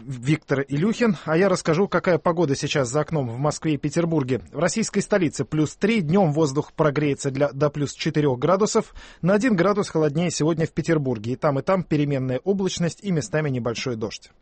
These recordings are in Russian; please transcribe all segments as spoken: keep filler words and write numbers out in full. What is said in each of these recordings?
Виктор Илюхин, а я расскажу, какая погода сейчас за окном в Москве и Петербурге. В российской столице плюс три, днем воздух прогреется для, до плюс четырех градусов, на один градус холоднее сегодня в Петербурге. И там, и там переменная облачность и местами небольшой дождь.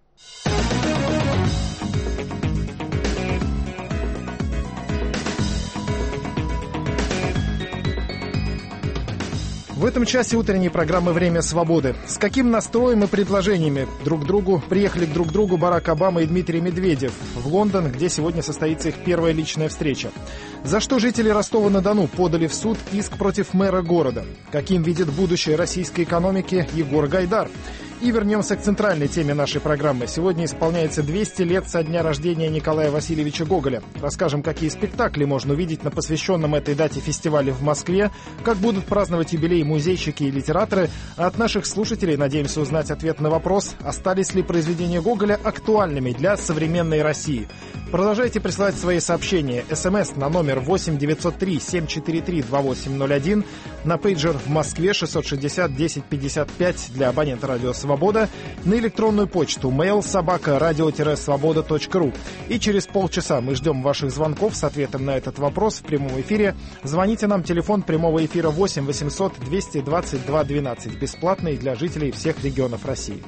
В этом часе утренней программы «Время свободы». С каким настроем и предложениями друг другу приехали к друг другу Барак Обама и Дмитрий Медведев в Лондон, где сегодня состоится их первая личная встреча? За что жители Ростова-на-Дону подали в суд иск против мэра города? Каким видит будущее российской экономики Егор Гайдар? И вернемся к центральной теме нашей программы. Сегодня исполняется двести лет со дня рождения Николая Васильевича Гоголя. Расскажем, какие спектакли можно увидеть на посвященном этой дате фестивале в Москве, как будут праздновать юбилей музейщики и литераторы. А от наших слушателей надеемся узнать ответ на вопрос, остались ли произведения Гоголя актуальными для современной России. Продолжайте присылать свои сообщения. СМС на номер восемь девятьсот три семь четыре три два восемь ноль один, на пейджер в Москве шестьсот шестьдесят десять пятьдесят пять для абонента «Радио Свобода», на электронную почту mail собака радио свобода точка ру. И через полчаса мы ждем ваших звонков с ответом на этот вопрос в прямом эфире. Звоните нам, телефон прямого эфира восемь восемьсот двести двадцать два двенадцать, бесплатный для жителей всех регионов России.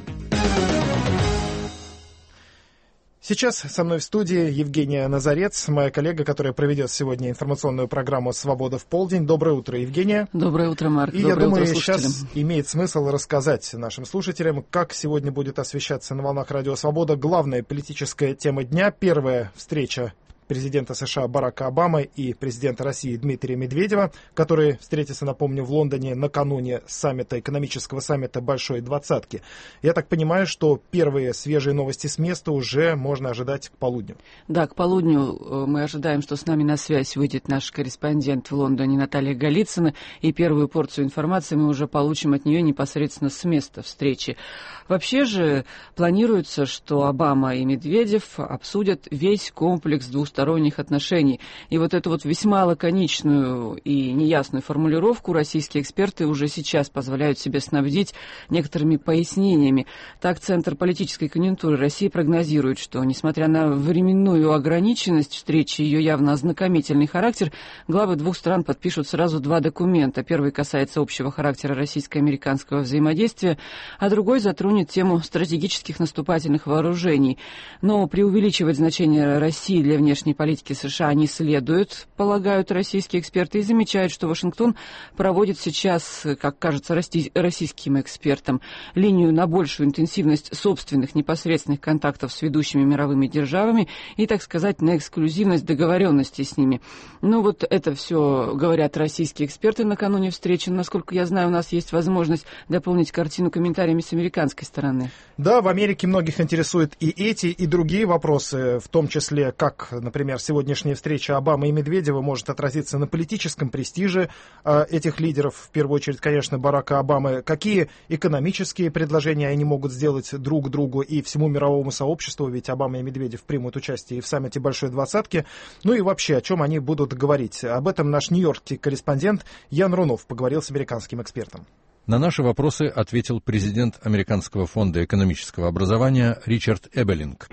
Сейчас со мной в студии Евгения Назарец, моя коллега, которая проведет сегодня информационную программу «Свобода в полдень». Доброе утро, Евгения. Доброе утро, Марк. И Доброе я думаю, утро, сейчас имеет смысл рассказать нашим слушателям, как сегодня будет освещаться на волнах «Радио Свобода» главная политическая тема дня. Первая встреча президента США Барака Обамы и президента России Дмитрия Медведева, которые встретятся, напомню, в Лондоне накануне саммита, экономического саммита Большой Двадцатки. Я так понимаю, что первые свежие новости с места уже можно ожидать к полудню. Да, к полудню мы ожидаем, что с нами на связь выйдет наш корреспондент в Лондоне Наталья Голицына, и первую порцию информации мы уже получим от нее непосредственно с места встречи. Вообще же планируется, что Обама и Медведев обсудят весь комплекс двусторонних отношений. И вот эту вот весьма лаконичную и неясную формулировку российские эксперты уже сейчас позволяют себе снабдить некоторыми пояснениями. Так, Центр политической конъюнктуры России прогнозирует, что, несмотря на временную ограниченность встречи и ее явно ознакомительный характер, главы двух стран подпишут сразу два документа. Первый касается общего характера российско-американского взаимодействия, а другой затронет тему стратегических наступательных вооружений. Но преувеличивать значение России для внешней политики США не следует, полагают российские эксперты, и замечают, что Вашингтон проводит сейчас, как кажется российским экспертам, линию на большую интенсивность собственных непосредственных контактов с ведущими мировыми державами и, так сказать, на эксклюзивность договоренностей с ними. Ну вот это все говорят российские эксперты накануне встречи. Насколько я знаю, у нас есть возможность дополнить картину комментариями с американской стороны. Да, в Америке многих интересуют и эти, и другие вопросы, в том числе, как, например, Например, сегодняшняя встреча Обамы и Медведева может отразиться на политическом престиже э, этих лидеров, в первую очередь, конечно, Барака Обамы. Какие экономические предложения они могут сделать друг другу и всему мировому сообществу, ведь Обама и Медведев примут участие и в саммите Большой Двадцатки. Ну и вообще, о чем они будут говорить. Об этом наш нью-йоркский корреспондент Ян Рунов поговорил с американским экспертом. На наши вопросы ответил президент Американского фонда экономического образования Ричард Эбелинг.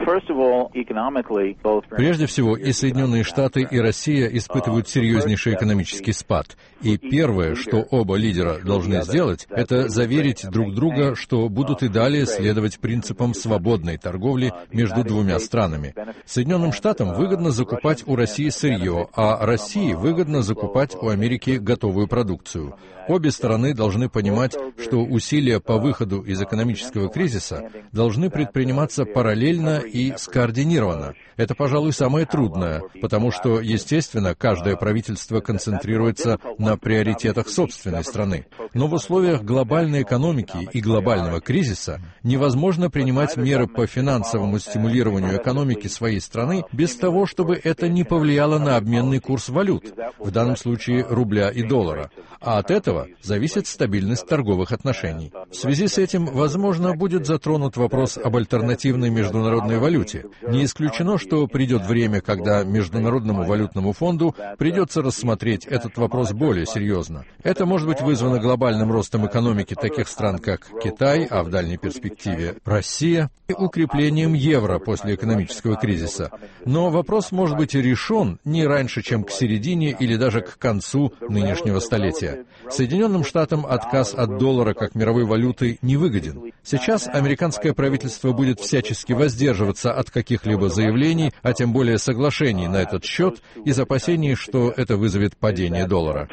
Прежде всего, и Соединенные Штаты, и Россия испытывают серьезнейший экономический спад. И первое, что оба лидера должны сделать, это заверить друг друга, что будут и далее следовать принципам свободной торговли между двумя странами. Соединенным Штатам выгодно закупать у России сырье, а России выгодно закупать у Америки готовую продукцию. Обе стороны должны понимать, что усилия по выходу из экономического кризиса должны предприниматься параллельно и скоординированно. Это, пожалуй, самое трудное, потому что, естественно, каждое правительство концентрируется на приоритетах собственной страны. Но в условиях глобальной экономики и глобального кризиса невозможно принимать меры по финансовому стимулированию экономики своей страны без того, чтобы это не повлияло на обменный курс валют, в данном случае рубля и доллара. А от этого зависит стабильность торговых отношений. В связи с этим, возможно, будет затронут вопрос об альтернативной международной валюте. Не исключено, что придет время, когда Международному валютному фонду придется рассмотреть этот вопрос более серьезно. Это может быть вызвано глобальным ростом экономики таких стран, как Китай, а в дальней перспективе Россия, и укреплением евро после экономического кризиса. Но вопрос может быть решен не раньше, чем к середине или даже к концу нынешнего столетия. Соединенным Штатам отказ от доллара как мировой валюты не выгоден. Сейчас американское правительство будет всячески воздерживаться от каких-либо заявлений, а тем более соглашений на этот счет, из опасений, что это вызовет падение доллара.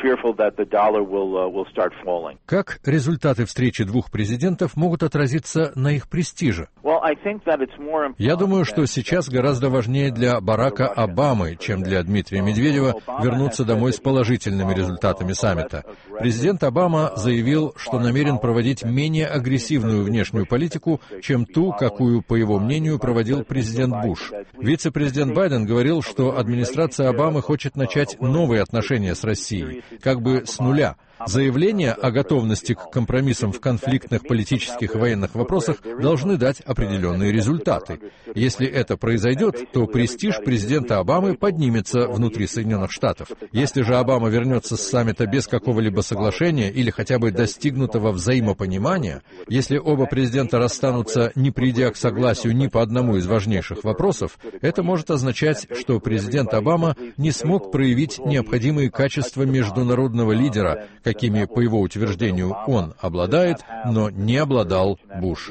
Как результаты встречи двух президентов могут отразиться на их престиже? Я думаю, что сейчас гораздо важнее для Барака Обамы, чем для Дмитрия Медведева, вернуться домой с положительными результатами саммита. Президент Обама заявил, что намерен проводить менее агрессивную внешнюю политику, чем ту, какую, по его мнению, проводил президент Буш. Вице-президент Байден говорил, что администрация Обамы хочет начать новые отношения с Россией, как бы с нуля. Заявления о готовности к компромиссам в конфликтных политических и военных вопросах должны дать определенные результаты. Если это произойдет, то престиж президента Обамы поднимется внутри Соединенных Штатов. Если же Обама вернется с саммита без какого-либо соглашения или хотя бы достигнутого взаимопонимания, если оба президента расстанутся, не придя к согласию ни по одному из важнейших вопросов, это может означать, что президент Обама не смог проявить необходимые качества международного лидера, какими, по его утверждению, он обладает, но не обладал Буш.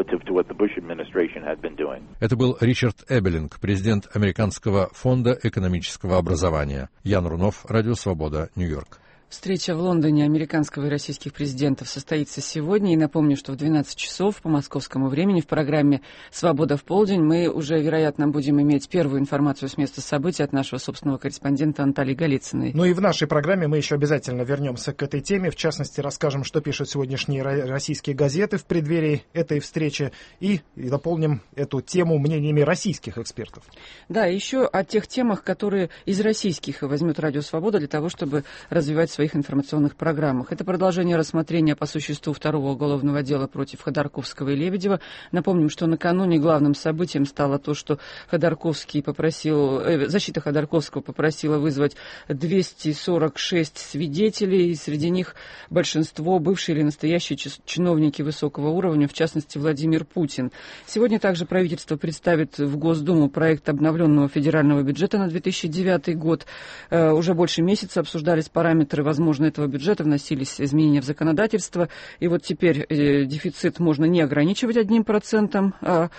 Это был Ричард Эбелинг, президент Американского фонда экономического образования. Ян Рунов, Радио Свобода, Нью-Йорк. Встреча в Лондоне американского и российских президентов состоится сегодня. И напомню, что в двенадцать часов по московскому времени в программе «Свобода в полдень» мы уже, вероятно, будем иметь первую информацию с места событий от нашего собственного корреспондента Натальи Голицыной. Ну и в нашей программе мы еще обязательно вернемся к этой теме. В частности, расскажем, что пишут сегодняшние российские газеты в преддверии этой встречи. И дополним эту тему мнениями российских экспертов. Да, еще о тех темах, которые из российских возьмет Радио Свобода для того, чтобы развивать в своих информационных программах. Это продолжение рассмотрения по существу второго уголовного дела против Ходорковского и Лебедева. Напомним, что накануне главным событием стало то, что Ходорковский попросил, э, защита Ходорковского попросила вызвать двести сорок шесть свидетелей, и среди них большинство бывшие или настоящие чиновники высокого уровня, в частности Владимир Путин. Сегодня также правительство представит в Госдуму проект обновленного федерального бюджета на две тысячи девятый год. Э, уже больше месяца обсуждались параметры, возможно, этого бюджета, вносились изменения в законодательство. И вот теперь э, дефицит можно не ограничивать одним процентом, а,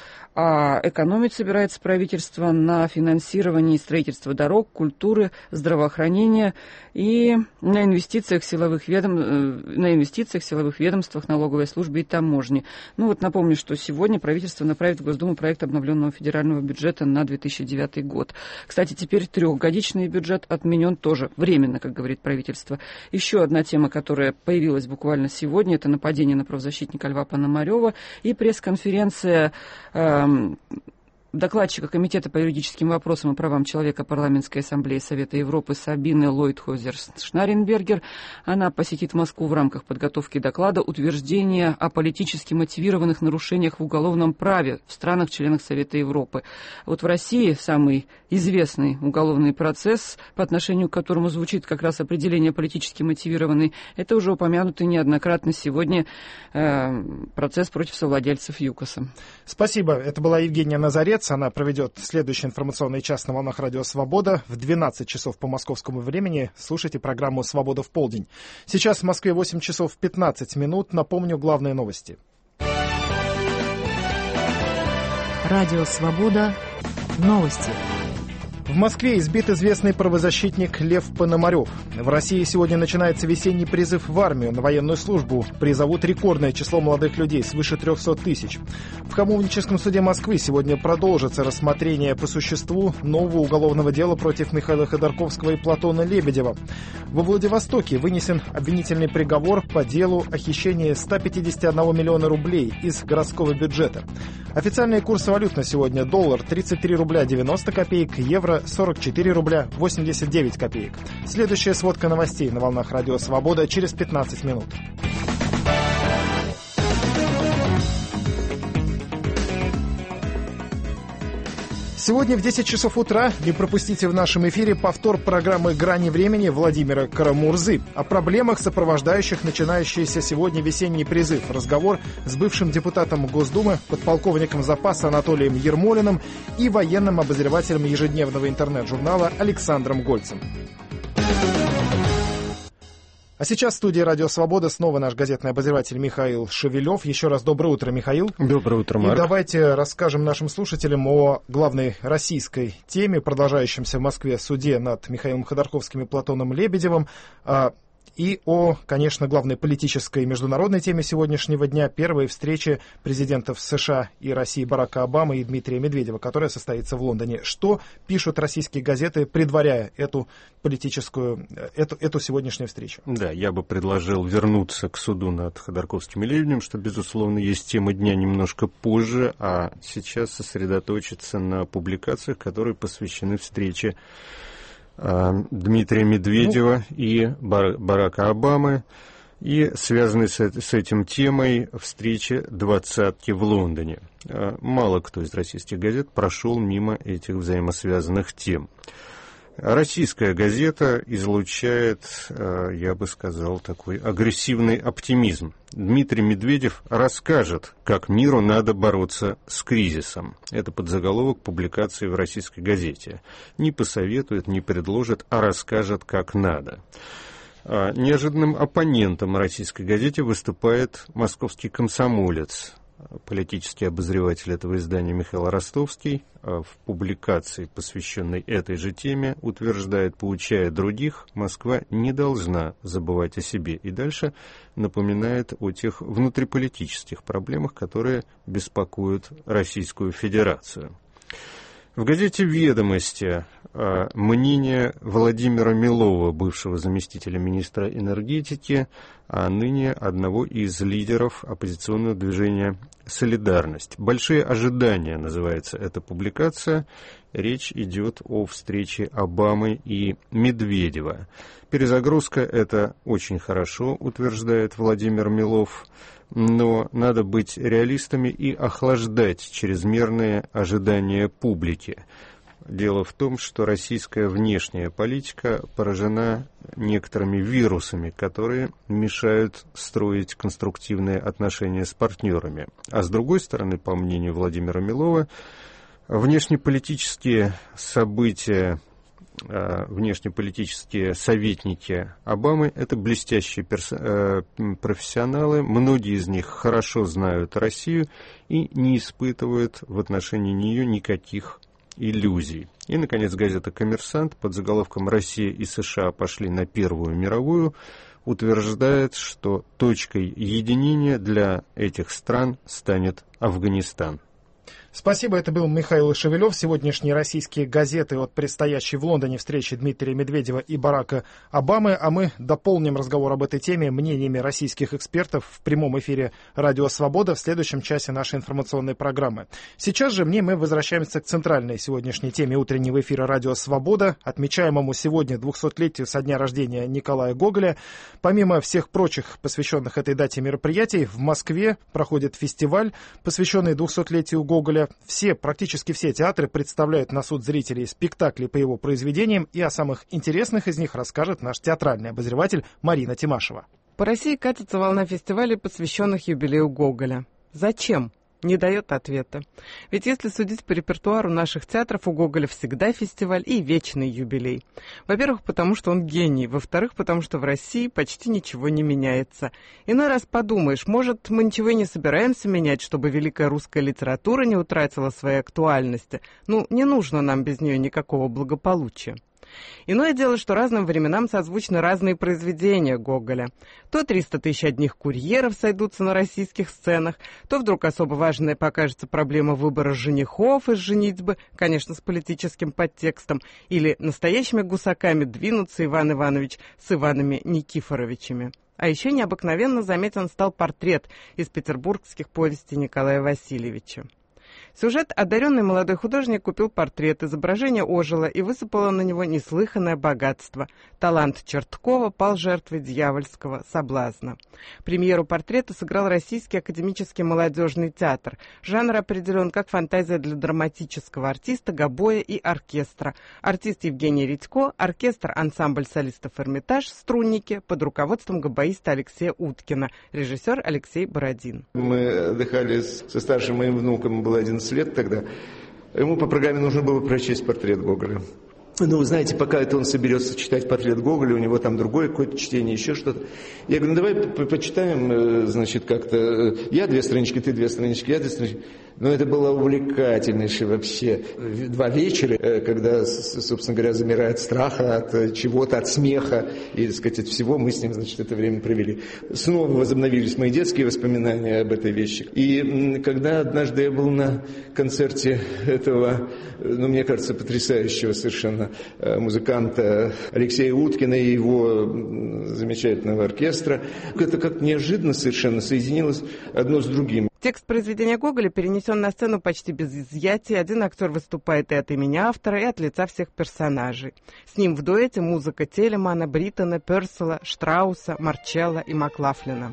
а экономить собирается правительство на финансировании строительства дорог, культуры, здравоохранения и на инвестициях силовых ведом... на инвестициях, силовых ведомствах, налоговой службе и таможне. Ну вот напомню, что сегодня правительство направит в Госдуму проект обновленного федерального бюджета на две тысячи девятый год. Кстати, теперь трехгодичный бюджет отменен тоже временно, как говорит правительство. Еще одна тема, которая появилась буквально сегодня, это нападение на правозащитника Льва Пономарева и пресс-конференция э, докладчика Комитета по юридическим вопросам и правам человека Парламентской ассамблеи Совета Европы Сабины Лойтхозер-Шнарренбергер. Она посетит Москву в рамках подготовки доклада утверждения о политически мотивированных нарушениях в уголовном праве в странах-членах Совета Европы. Вот в России самый известный уголовный процесс, по отношению к которому звучит как раз определение политически мотивированный, это уже упомянутый неоднократно сегодня э, процесс против совладельцев ЮКОСа. Спасибо. Это была Евгения Назарец. Она проведет следующий информационный час на волнах Радио Свобода в двенадцать часов по московскому времени. Слушайте программу «Свобода в полдень». Сейчас в Москве восемь часов пятнадцать минут. Напомню главные новости. Радио Свобода. Новости. В Москве избит известный правозащитник Лев Пономарев. В России сегодня начинается весенний призыв в армию на военную службу. Призовут рекордное число молодых людей, свыше трехсот тысяч. В Хамовническом суде Москвы сегодня продолжится рассмотрение по существу нового уголовного дела против Михаила Ходорковского и Платона Лебедева. Во Владивостоке вынесен обвинительный приговор по делу о хищении ста пятидесяти одного миллиона рублей из городского бюджета. Официальные курсы валют на сегодня: доллар тридцать три рубля девяносто копеек, евро сорок четыре рубля восемьдесят девять копеек. Следующая сводка новостей на волнах Радио Свобода через пятнадцать минут. Сегодня в десять часов утра не пропустите в нашем эфире повтор программы «Грани времени» Владимира Карамурзы о проблемах, сопровождающих начинающийся сегодня весенний призыв. Разговор с бывшим депутатом Госдумы, подполковником запаса Анатолием Ермолиным и военным обозревателем ежедневного интернет-журнала Александром Гольцем. А сейчас в студии «Радио Свобода» снова наш газетный обозреватель Михаил Шевелев. Еще раз доброе утро, Михаил. Доброе утро, Марк. И давайте расскажем нашим слушателям о главной российской теме, продолжающемся в Москве суде над Михаилом Ходорковским и Платоном Лебедевым, и о, конечно, главной политической международной теме сегодняшнего дня — первой встрече президентов США и России Барака Обамы и Дмитрия Медведева, которая состоится в Лондоне. Что пишут российские газеты, предваряя эту политическую, эту, эту сегодняшнюю встречу? Да, я бы предложил вернуться к суду над Ходорковским и Лебедевым, что, безусловно, есть тема дня немножко позже, а сейчас сосредоточиться на публикациях, которые посвящены встрече Дмитрия Медведева ну, и Бар- Барака Обамы и связанной с, с этим темой встречи двадцатки в Лондоне. Мало кто из российских газет прошел мимо этих взаимосвязанных тем. Российская газета излучает, я бы сказал, такой агрессивный оптимизм. Дмитрий Медведев расскажет, как миру надо бороться с кризисом. Это подзаголовок публикации в российской газете. Не посоветует, не предложит, а расскажет, как надо. Неожиданным оппонентом российской газете выступает московский комсомолец, политический обозреватель этого издания Михаил Ростовский. В публикации, посвященной этой же теме, утверждает, поучая других, Москва не должна забывать о себе. И дальше напоминает о тех внутриполитических проблемах, которые беспокоят Российскую Федерацию. В газете «Ведомости» мнение Владимира Милова, бывшего заместителя министра энергетики, а ныне одного из лидеров оппозиционного движения «Солидарность». «Большие ожидания» называется эта публикация. Речь идет о встрече Обамы и Медведева. Перезагрузка — это очень хорошо, утверждает Владимир Милов, но надо быть реалистами и охлаждать чрезмерные ожидания публики. Дело в том, что российская внешняя политика поражена некоторыми вирусами, которые мешают строить конструктивные отношения с партнерами. А с другой стороны, по мнению Владимира Милова, внешнеполитические события, внешнеполитические советники Обамы — это блестящие перс- профессионалы, многие из них хорошо знают Россию и не испытывают в отношении нее никаких иллюзий. И, наконец, газета «Коммерсант» под заголовком «Россия и США пошли на Первую мировую» утверждает, что точкой единения для этих стран станет Афганистан. Спасибо, это был Михаил Шевелев. Сегодняшние российские газеты от предстоящей в Лондоне встречи Дмитрия Медведева и Барака Обамы, а мы дополним разговор об этой теме мнениями российских экспертов в прямом эфире «Радио Свобода» в следующем часе нашей информационной программы. Сейчас же мне мы возвращаемся к центральной сегодняшней теме утреннего эфира «Радио Свобода», отмечаемому сегодня двухсотлетию со дня рождения Николая Гоголя. Помимо всех прочих посвященных этой дате мероприятий, в Москве проходит фестиваль, посвященный двухсотлетию Гоголя. Все, практически все театры представляют на суд зрителей спектакли по его произведениям, и о самых интересных из них расскажет наш театральный обозреватель Марина Тимашева. По России катится волна фестивалей, посвященных юбилею Гоголя. Зачем? Не дает ответа. Ведь если судить по репертуару наших театров, у Гоголя всегда фестиваль и вечный юбилей. Во-первых, потому что он гений. Во-вторых, потому что в России почти ничего не меняется. Иной раз подумаешь, может, мы ничего и не собираемся менять, чтобы великая русская литература не утратила своей актуальности. Ну, не нужно нам без нее никакого благополучия. Иное дело, что разным временам созвучны разные произведения Гоголя. То триста тысяч одних курьеров сойдутся на российских сценах, то вдруг особо важной покажется проблема выбора женихов из женитьбы, конечно, с политическим подтекстом, или настоящими гусаками двинутся Иван Иванович с Иванами Никифоровичами. А еще необыкновенно заметен стал портрет из петербургских повестей Николая Васильевича. Сюжет: одаренный молодой художник купил портрет, изображение ожило и высыпало на него неслыханное богатство. Талант Черткова пал жертвой дьявольского соблазна. Премьеру портрета сыграл Российский академический молодежный театр. Жанр определен как фантазия для драматического артиста, гобоя и оркестра. Артист Евгений Редько, оркестр, ансамбль солистов «Эрмитаж», струнники под руководством гобоиста Алексея Уткина, режиссер Алексей Бородин. Мы отдыхали со старшим моим внуком, ему было одиннадцать лет тогда. Ему по программе нужно было прочесть портрет Гоголя. Ну, знаете, пока это он соберется читать портрет Гоголя, у него там другое какое-то чтение, еще что-то. Я говорю, ну давай по почитаем, значит, как-то. Я две странички, ты две странички, я две странички. Но это было увлекательнейшее вообще. Два вечера, когда, собственно говоря, замирает страх от чего-то, от смеха и, так сказать, от всего, мы с ним, значит, это время провели. Снова возобновились мои детские воспоминания об этой вещи. И когда однажды я был на концерте этого, ну, мне кажется, потрясающего совершенно музыканта Алексея Уткина и его замечательного оркестра, это как неожиданно совершенно соединилось одно с другим. Текст произведения Гоголя перенесен на сцену почти без изъятий. Один актер выступает и от имени автора, и от лица всех персонажей. С ним в дуэте музыка Телемана, Бриттона, Персела, Штрауса, Марчелло и Маклафлина.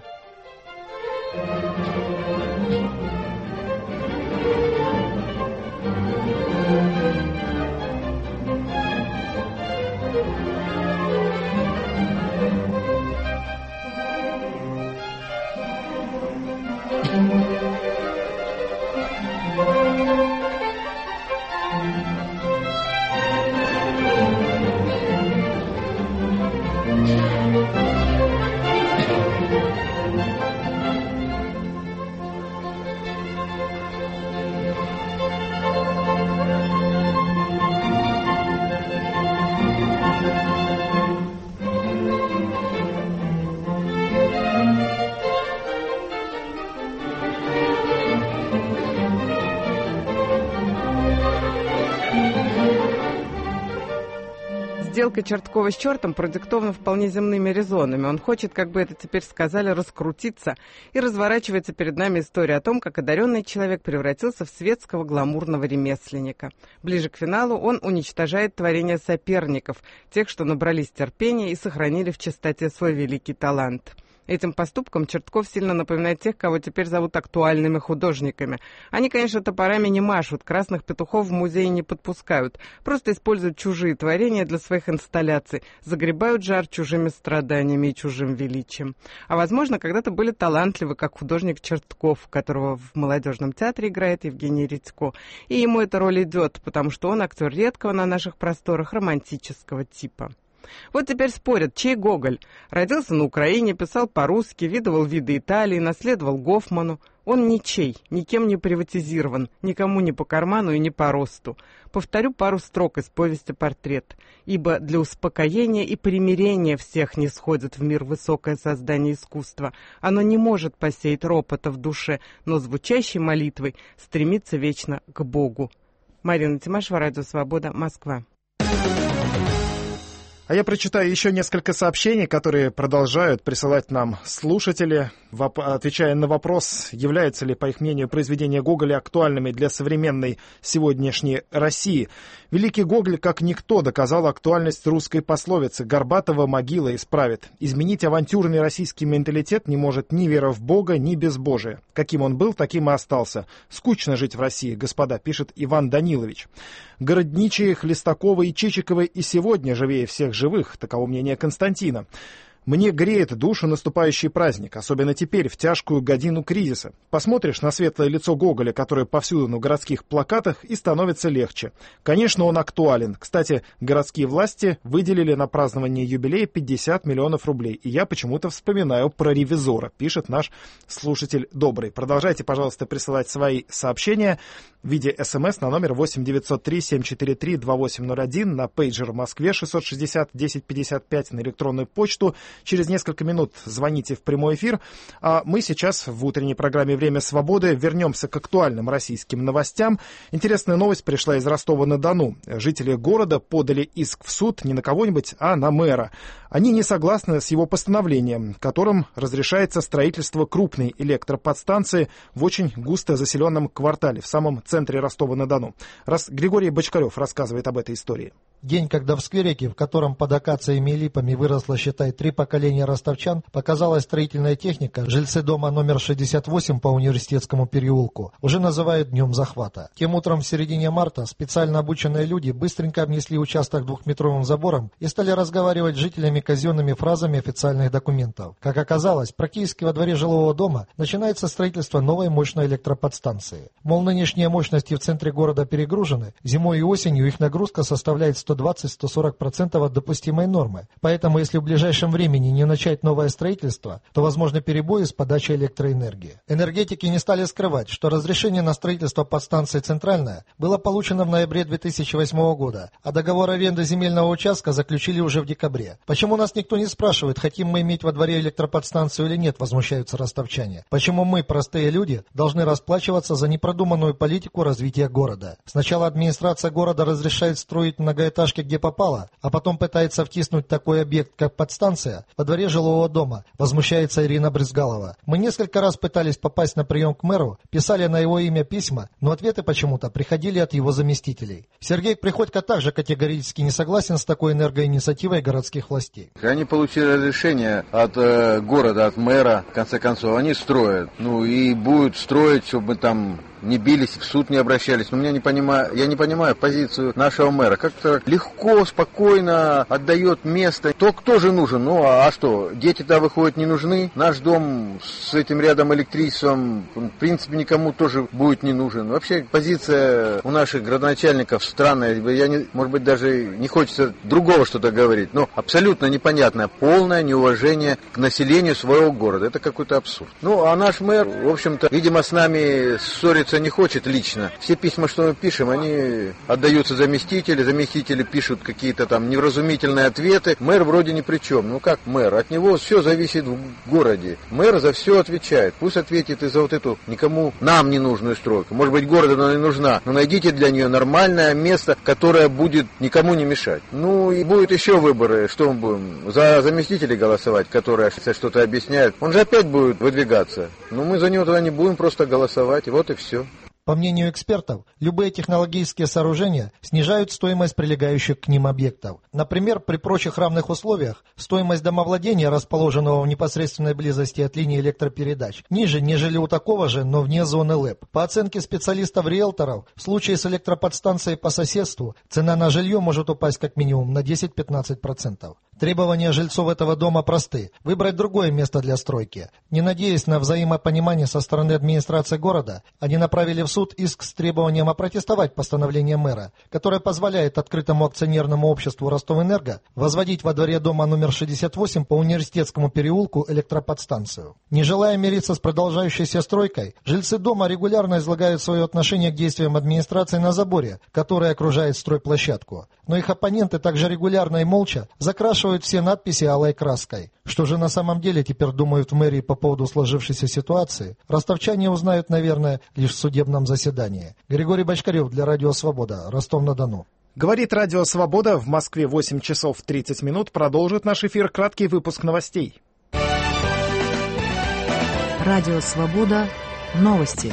Сделка Черткова с чертом продиктована вполне земными резонами. Он хочет, как бы это теперь сказали, раскрутиться, и разворачивается перед нами история о том, как одаренный человек превратился в светского гламурного ремесленника. Ближе к финалу он уничтожает творения соперников, тех, что набрались терпения и сохранили в чистоте свой великий талант. Этим поступком Чертков сильно напоминает тех, кого теперь зовут актуальными художниками. Они, конечно, топорами не машут, красных петухов в музее не подпускают, просто используют чужие творения для своих инсталляций, загребают жар чужими страданиями и чужим величием. А, возможно, когда-то были талантливы, как художник Чертков, которого в молодежном театре играет Евгений Редько. И ему эта роль идет, потому что он актер редкого на наших просторах романтического типа. Вот теперь спорят, чей Гоголь? Родился на Украине, писал по-русски, видывал виды Италии, наследовал Гофману. Он ничей, никем не приватизирован, никому не по карману и не по росту. Повторю пару строк из повести «Портрет». «Ибо для успокоения и примирения всех не сходит в мир высокое создание искусства. Оно не может посеять ропота в душе, но звучащей молитвой стремится вечно к Богу». Марина Тимашева, Радио Свобода, Москва. А я прочитаю еще несколько сообщений, которые продолжают присылать нам слушатели, отвечая на вопрос, являются ли, по их мнению, произведения Гоголя актуальными для современной сегодняшней России. Великий Гоголь, как никто, доказал актуальность русской пословицы «Горбатого могила исправит». Изменить авантюрный российский менталитет не может ни вера в Бога, ни безбожие. Каким он был, таким и остался. Скучно жить в России, господа, пишет Иван Данилович. Городничие, Хлестакова и Чичикова и сегодня живее всех живых, таково мнение Константина. Мне греет душу наступающий праздник, особенно теперь, в тяжкую годину кризиса. Посмотришь на светлое лицо Гоголя, которое повсюду на городских плакатах, и становится легче. Конечно, он актуален. Кстати, городские власти выделили на празднование юбилея пятьдесят миллионов рублей. И я почему-то вспоминаю про ревизора, пишет наш слушатель Добрый. Продолжайте, пожалуйста, присылать свои сообщения в виде СМС на номер восемь девятьсот три семь четыре три два восемь ноль один, на пейджер в Москве шестьсот шестьдесят десять пятьдесят пять, на электронную почту. Через несколько минут звоните в прямой эфир, а мы сейчас в утренней программе «Время свободы» вернемся к актуальным российским новостям. Интересная новость пришла из Ростова-на-Дону. Жители города подали иск в суд не на кого-нибудь, а на мэра. Они не согласны с его постановлением, которым разрешается строительство крупной электроподстанции в очень густо заселенном квартале в самом центре Ростова-на-Дону. Раз Григорий Бочкарев рассказывает об этой истории. День, когда в скверике, в котором под акациями и липами выросло, считай, три поколения ростовчан, показалась строительная техника, жильцы дома номер шестьдесят восемь по Университетскому переулку уже называют днем захвата. Тем утром в середине марта специально обученные люди быстренько обнесли участок двухметровым забором и стали разговаривать с жителями казенными фразами официальных документов. Как оказалось, практически во дворе жилого дома начинается строительство новой мощной электроподстанции. Мол, нынешние мощности в центре города перегружены, зимой и осенью их нагрузка составляет сто двадцать - сто сорок процентов от допустимой нормы. Поэтому, если в ближайшем времени не начать новое строительство, то возможны перебои с подачей электроэнергии. Энергетики не стали скрывать, что разрешение на строительство подстанции «Центральная» было получено в ноябре две тысячи восьмого года, а договор аренды земельного участка заключили уже в декабре. Почему нас никто не спрашивает, хотим мы иметь во дворе электроподстанцию или нет, возмущаются ростовчане. Почему мы, простые люди, должны расплачиваться за непродуманную политику развития города? Сначала администрация города разрешает строить многоэтажки где попало, а потом пытается втиснуть такой объект, как подстанция, во дворе жилого дома, возмущается Ирина Брызгалова. Мы несколько раз пытались попасть на прием к мэру, писали на его имя письма, но ответы почему-то приходили от его заместителей. Сергей Приходько также категорически не согласен с такой энергоинициативой городских властей. Они получили разрешение от э, города, от мэра, в конце концов, они строят. Ну и будут строить, чтобы там не бились, в суд не обращались. Но меня не понимаю, я не понимаю позицию нашего мэра. Как-то легко, спокойно отдает место. То кто же нужен? Ну а, а что, дети-то выходят не нужны. Наш дом с этим рядом электричеством, в принципе, никому тоже будет не нужен. Вообще позиция у наших градоначальников странная. Я не, может быть, даже не хочется другого что-то говорить. Но абсолютно непонятное, полное неуважение к населению своего города. Это какой-то абсурд. Ну а наш мэр, в общем-то, видимо, с нами ссориться не хочет лично. Все письма, что мы пишем, они отдаются заместители, заместители пишут какие-то там невразумительные ответы. Мэр вроде ни при чем. Ну как мэр? От него все зависит в городе. Мэр за все отвечает. Пусть ответит и за вот эту никому нам не нужную стройку. Может быть, городу она не нужна, но найдите для нее нормальное место, которое будет никому не мешать. Ну и будут еще выборы. Что мы будем? За заместителей голосовать, которые что-то объясняют. Он же опять будет выдвигаться. Но мы за него тогда не будем просто голосовать. И вот и все. По мнению экспертов, любые технологические сооружения снижают стоимость прилегающих к ним объектов. Например, при прочих равных условиях стоимость домовладения, расположенного в непосредственной близости от линии электропередач, ниже, нежели у такого же, но вне зоны ЛЭП. По оценке специалистов-риэлторов, в случае с электроподстанцией по соседству цена на жилье может упасть как минимум на десять-пятнадцать процентов. Требования жильцов этого дома просты – выбрать другое место для стройки. Не надеясь на взаимопонимание со стороны администрации города, они направили в суд иск с требованием опротестовать постановление мэра, которое позволяет открытому акционерному обществу «Ростовэнерго» возводить во дворе дома номер шестьдесят восемь по Университетскому переулку электроподстанцию. Не желая мириться с продолжающейся стройкой, жильцы дома регулярно излагают свое отношение к действиям администрации на заборе, который окружает стройплощадку. Но их оппоненты также регулярно и молча закрашивают все надписи алой краской. Что же на самом деле теперь думают в мэрии по поводу сложившейся ситуации, ростовчане узнают, наверное, лишь в судебном заседании. Григорий Бочкарев для Радио Свобода, Ростов-на-Дону. Говорит Радио Свобода, в Москве восемь часов тридцать минут. Продолжит наш эфир краткий выпуск новостей. Радио Свобода. Новости.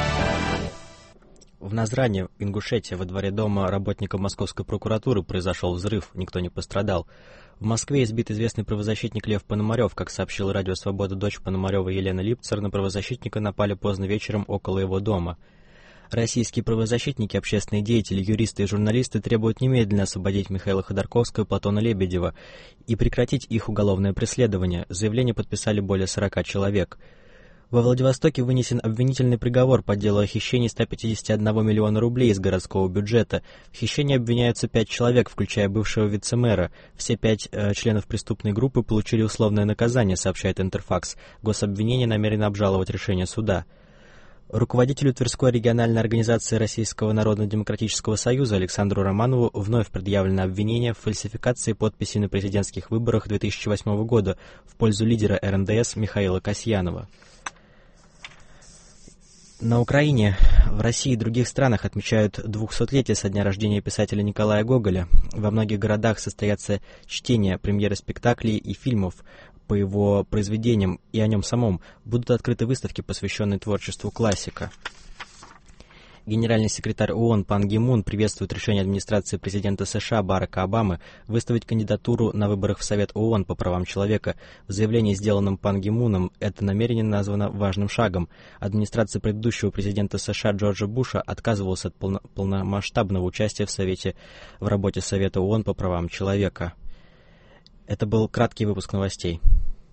В Назране, Ингушетия, во дворе дома работников Московской прокуратуры произошел взрыв, никто не пострадал. В Москве избит известный правозащитник Лев Пономарев. Как сообщил Радио Свобода дочь Пономарева Елена Липцер, на правозащитника напали поздно вечером около его дома. Российские правозащитники, общественные деятели, юристы и журналисты требуют немедленно освободить Михаила Ходорковского и Платона Лебедева и прекратить их уголовное преследование. Заявление подписали более сорока человек. Во Владивостоке вынесен обвинительный приговор по делу о хищении ста пятидесяти одного миллиона рублей из городского бюджета. В хищении обвиняются пять человек, включая бывшего вице-мэра. Все пять э, членов преступной группы получили условное наказание, сообщает Интерфакс. Гособвинение намерено обжаловать решение суда. Руководителю Тверской региональной организации Российского народно-демократического союза Александру Романову вновь предъявлено обвинение в фальсификации подписей на президентских выборах две тысячи восьмого года в пользу лидера эр эн дэ эс Михаила Касьянова. На Украине, в России и других странах отмечают двухсотлетие со дня рождения писателя Николая Гоголя. Во многих городах состоятся чтения, премьеры спектаклей и фильмов по его произведениям и о нем самом. Будут открыты выставки, посвященные творчеству классика. Генеральный секретарь ООН Пан Ги Мун приветствует решение администрации президента США Барака Обамы выставить кандидатуру на выборах в Совет ООН по правам человека. В заявлении, сделанном Пан Ги Муном, это намерение названо важным шагом. Администрация предыдущего президента США Джорджа Буша отказывалась от полно- полномасштабного участия в Совете в работе Совета ООН по правам человека. Это был краткий выпуск новостей.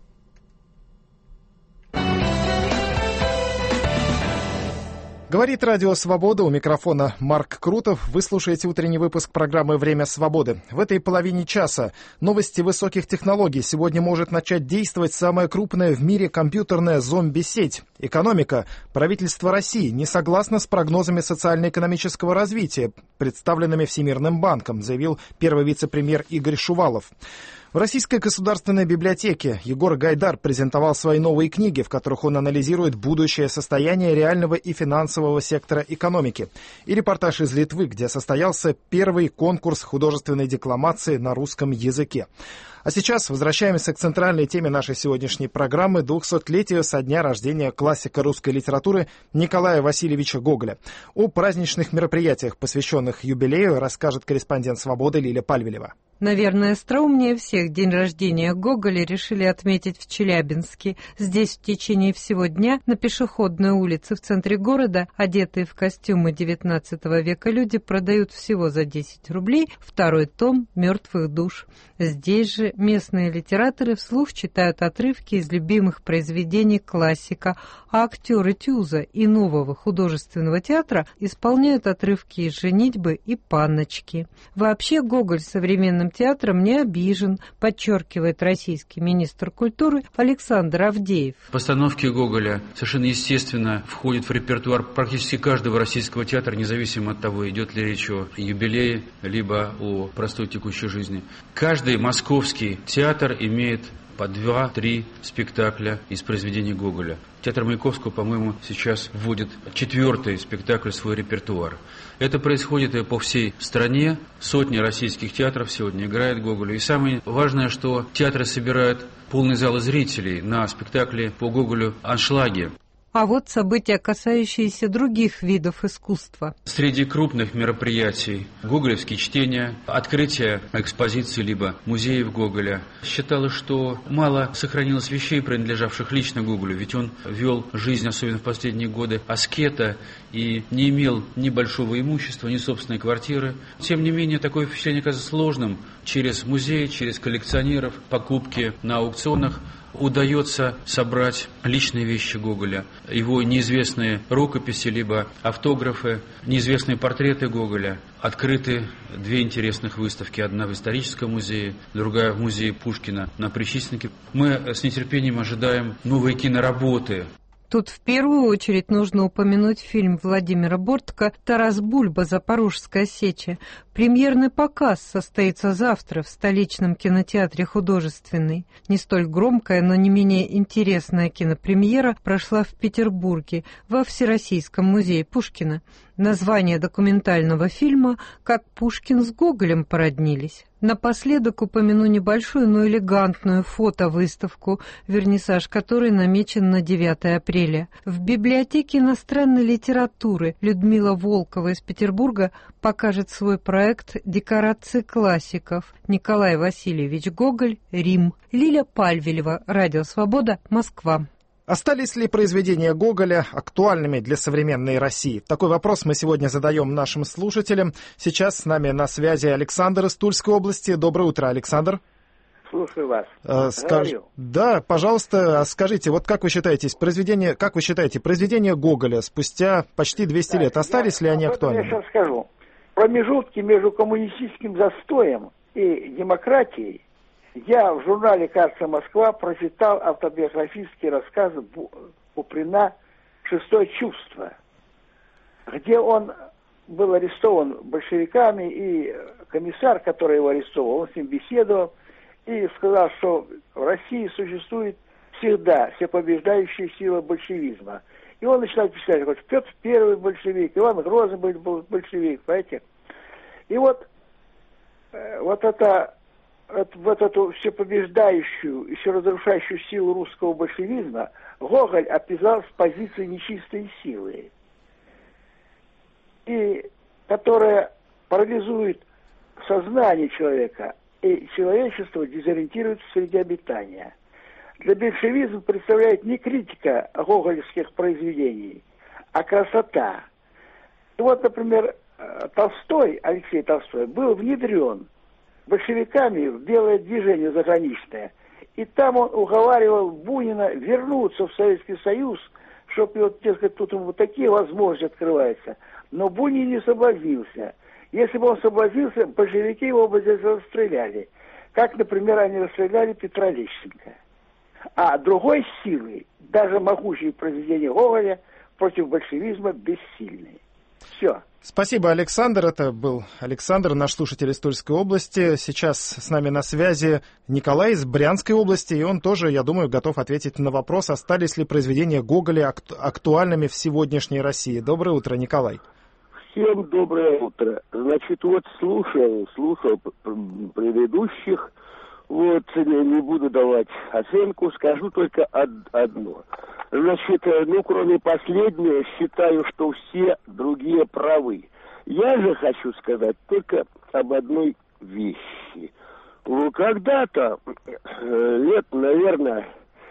Говорит Радио Свобода, у микрофона Марк Крутов. Вы слушаете утренний выпуск программы «Время свободы». В этой половине часа новости высоких технологий. Сегодня может начать действовать самая крупная в мире компьютерная зомби-сеть. Экономика. Правительство России не согласно с прогнозами социально-экономического развития, представленными Всемирным банком, заявил первый вице-премьер Игорь Шувалов. В Российской государственной библиотеке Егор Гайдар презентовал свои новые книги, в которых он анализирует будущее состояние реального и финансового сектора экономики. И репортаж из Литвы, где состоялся первый конкурс художественной декламации на русском языке. А сейчас возвращаемся к центральной теме нашей сегодняшней программы — двухсотлетию со дня рождения классика русской литературы Николая Васильевича Гоголя. О праздничных мероприятиях, посвященных юбилею, расскажет корреспондент «Свободы» Лиля Пальвелева. Наверное, остроумнее всех день рождения Гоголя решили отметить в Челябинске. Здесь в течение всего дня на пешеходной улице в центре города, одетые в костюмы девятнадцатого века люди, продают всего за десять рублей второй том «Мертвых душ». Здесь же местные литераторы вслух читают отрывки из любимых произведений классика, а актеры Тюза и Нового художественного театра исполняют отрывки из «Женитьбы» и «Панночки». Вообще Гоголь современным театром не обижен, подчеркивает российский министр культуры Александр Авдеев. Постановки Гоголя совершенно естественно входят в репертуар практически каждого российского театра, независимо от того, идет ли речь о юбилее, либо о простой текущей жизни. Каждый московский театр имеет по два-три спектакля из произведений Гоголя. Театр Маяковского, по-моему, сейчас вводит четвертый спектакль в свой репертуар. Это происходит и по всей стране. Сотни российских театров сегодня играют Гоголя. И самое важное, что театры собирают полные залы зрителей на спектакле по Гоголю «Аншлаги». А вот события, касающиеся других видов искусства. Среди крупных мероприятий гоголевские чтения, открытие экспозиций либо музеев Гоголя. Считалось, что мало сохранилось вещей, принадлежавших лично Гоголю, ведь он вел жизнь, особенно в последние годы, аскета и не имел ни большого имущества, ни собственной квартиры. Тем не менее, такое впечатление кажется сложным. Через музей, через коллекционеров, покупки на аукционах удается собрать личные вещи Гоголя, его неизвестные рукописи, либо автографы, неизвестные портреты Гоголя. Открыты две интересных выставки. Одна в историческом музее, другая в музее Пушкина на Причистенке. Мы с нетерпением ожидаем новые киноработы. Тут в первую очередь нужно упомянуть фильм Владимира Бортко «Тарас Бульба. Запорожская сеча». Премьерный показ состоится завтра в столичном кинотеатре «Художественный». Не столь громкая, но не менее интересная кинопремьера прошла в Петербурге во Всероссийском музее Пушкина. Название документального фильма «Как Пушкин с Гоголем породнились». Напоследок упомяну небольшую, но элегантную фотовыставку, вернисаж которой намечен на девятое апреля. В библиотеке иностранной литературы Людмила Волкова из Петербурга покажет свой проект «Декорации классиков». Николай Васильевич Гоголь, Рим. Лиля Пальвелева, Радио Свобода, Москва. Остались ли произведения Гоголя актуальными для современной России? Такой вопрос мы сегодня задаем нашим слушателям. Сейчас с нами на связи Александр из Тульской области. Доброе утро, Александр. Слушаю вас. Э, скаж... Да, пожалуйста, скажите, вот как вы считаете, произведения, как вы считаете, произведения Гоголя спустя почти двести да, лет, остались я, ли они актуальными? Я сейчас скажу. Промежутки между коммунистическим застоем и демократией я в журнале «Кажется, Москва» прочитал автобиографический рассказ Куприна «Шестое чувство», где он был арестован большевиками, и комиссар, который его арестовал, он с ним беседовал и сказал, что в России существует всегда всепобеждающая сила большевизма. И он начинает писать, вот Петр Первый большевик, Иван Грозный был большевик, понимаете? И вот, э, вот это, это, вот эту всепобеждающую и всеразрушающую силу русского большевизма Гоголь описал с позиции нечистой силы, и которая парализует сознание человека, и человечество дезориентирует в среде обитания. Для большевизм представляет не критика гоголевских произведений, а красота. И вот, например, Толстой, Алексей Толстой, был внедрен большевиками в белое движение заграничное. И там он уговаривал Бунина вернуться в Советский Союз, чтобы, вот, дескать, тут ему такие возможности открываются. Но Бунин не соблазнился. Если бы он соблазнился, большевики его бы здесь расстреляли. Как, например, они расстреляли Петра Лещенко. А другой силы, даже могучие произведения Гоголя, против большевизма бессильны. Все. Спасибо, Александр. Это был Александр, наш слушатель из Тульской области. Сейчас с нами на связи Николай из Брянской области, и он тоже, я думаю, готов ответить на вопрос, остались ли произведения Гоголя акту- актуальными в сегодняшней России. Доброе утро, Николай. Всем доброе утро. Значит, вот слушал, слушал предыдущих, вот, не буду давать оценку, скажу только одно. Значит, ну, кроме последнего, считаю, что все другие правы. Я же хочу сказать только об одной вещи. Когда-то, лет, наверное,